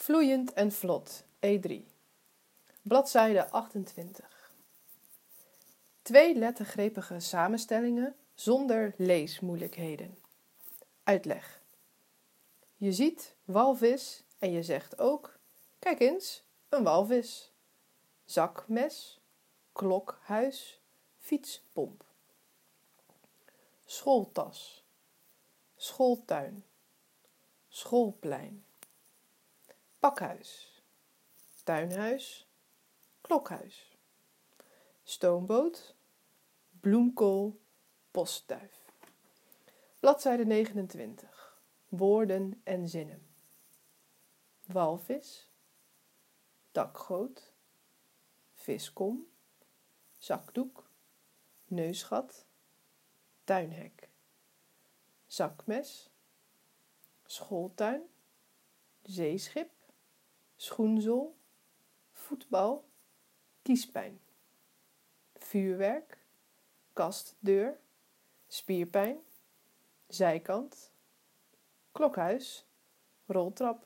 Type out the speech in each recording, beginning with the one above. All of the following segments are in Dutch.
Vloeiend en vlot, E3. Bladzijde 28. 2 lettergrepige samenstellingen zonder leesmoeilijkheden. Uitleg. Je ziet walvis en je zegt ook, kijk eens, een walvis. Zakmes, klokhuis, fietspomp. Schooltas, schooltuin, schoolplein. Pakhuis, tuinhuis, klokhuis. Stoomboot, bloemkool, postduif. Bladzijde 29. Woorden en zinnen. Walvis, dakgoot, viskom, zakdoek, neusgat, tuinhek. Zakmes, schooltuin, zeeschip, schoenzool, voetbal, kiespijn. Vuurwerk, kastdeur, spierpijn, zijkant, klokhuis, roltrap.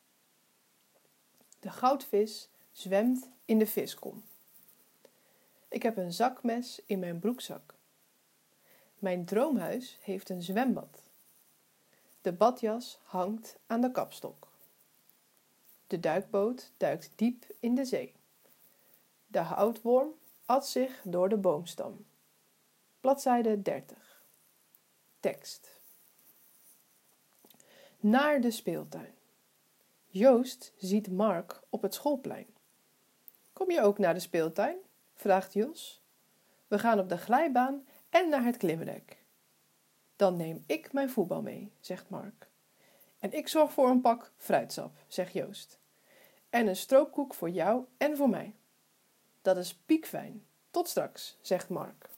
De goudvis zwemt in de viskom. Ik heb een zakmes in mijn broekzak. Mijn droomhuis heeft een zwembad. De badjas hangt aan de kapstok. De duikboot duikt diep in de zee. De houtworm at zich door de boomstam. Bladzijde 30. Tekst. Naar de speeltuin. Joost ziet Mark op het schoolplein. Kom je ook naar de speeltuin? Vraagt Jos. We gaan op de glijbaan en naar het klimmerdek. Dan neem ik mijn voetbal mee, zegt Mark. En ik zorg voor een pak fruitsap, zegt Joost. En een stroopkoek voor jou en voor mij. Dat is piekfijn. Tot straks, zegt Mark.